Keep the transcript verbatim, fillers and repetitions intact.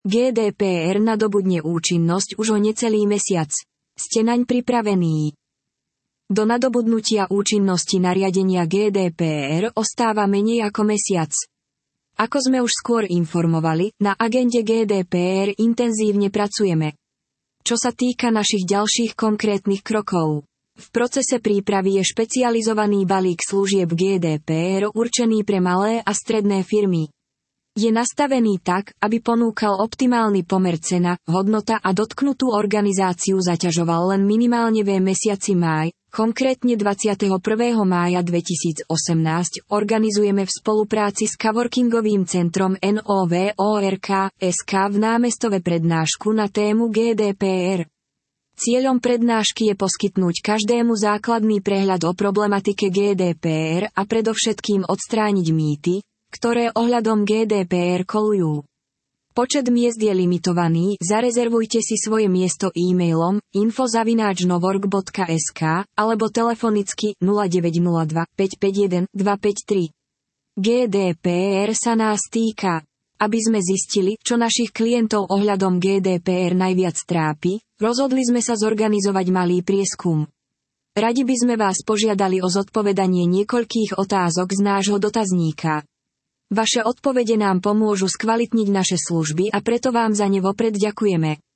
gé dé pé er nadobudne účinnosť už o necelý mesiac. Ste naň pripravení? Do nadobudnutia účinnosti nariadenia gé dé pé er ostáva menej ako mesiac. Ako sme už skôr informovali, na agende gé dé pé er intenzívne pracujeme. Čo sa týka našich ďalších konkrétnych krokov, v procese prípravy je špecializovaný balík služieb gé dé pé er určený pre malé a stredné firmy. Je nastavený tak, aby ponúkal optimálny pomer cena, hodnota a dotknutú organizáciu zaťažoval len minimálne v mesiaci máj, konkrétne dvadsiateho prvého mája dvetisícosemnásť organizujeme v spolupráci s coworkingovým centrom NOVORK es ká v námestove prednášku na tému gé dé pé er. Cieľom prednášky je poskytnúť každému základný prehľad o problematike gé dé pé er a predovšetkým odstrániť mýty, ktoré ohľadom gé dé pé er kolujú. Počet miest je limitovaný, zarezervujte si svoje miesto e-mailom info zavináč novork bodka es ká alebo telefonicky nula deväť nula dva, päť päť jeden, dva päť tri. gé dé pé er sa nás týka. Aby sme zistili, čo našich klientov ohľadom gé dé pé er najviac trápi, rozhodli sme sa zorganizovať malý prieskum. Radi by sme vás požiadali o zodpovedanie niekoľkých otázok z nášho dotazníka. Vaše odpovede nám pomôžu skvalitniť naše služby a preto vám za ne vopred ďakujeme.